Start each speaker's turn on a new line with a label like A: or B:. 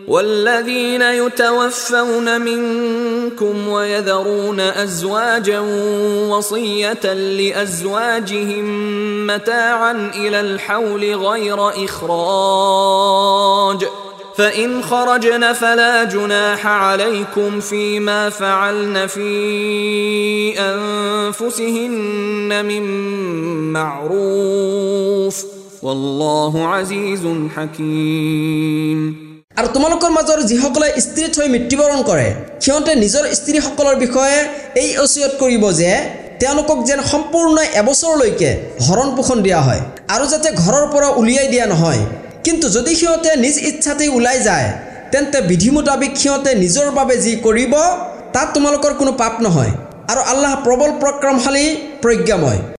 A: والذين يتوفون منكم ويذرون أزواجا وصية لأزواجهم متاعا إلى الحول غير إخراج فإن خرجن فلا جناح عليكم فيما فعلن في أنفسهن من معروف والله عزيز حكيم
B: আৰু তোমালোকৰ মাজৰ যিসকলে স্ত্ৰী থৈ মৃত্যুবৰণ কৰে সিহঁতে নিজৰ স্ত্ৰীসকলৰ বিষয়ে এই ওসিয়ত কৰিব যে তেওঁলোকক যেন সম্পূৰ্ণ এবছৰলৈকে হৰণ পোষণ দিয়া হয় আৰু যাতে ঘৰৰ পৰা উলিয়াই দিয়া নহয় কিন্তু যদি সিহঁতে নিজ ইচ্ছাতে ওলাই যায় তেন্তে বিধি মোতাবিক সিহঁতে নিজৰ বাবে যি কৰিব তাত তোমালোকৰ কোনো পাপ নহয় আৰু আল্লাহ প্ৰবল পৰাক্ৰমশালী প্ৰজ্ঞাময়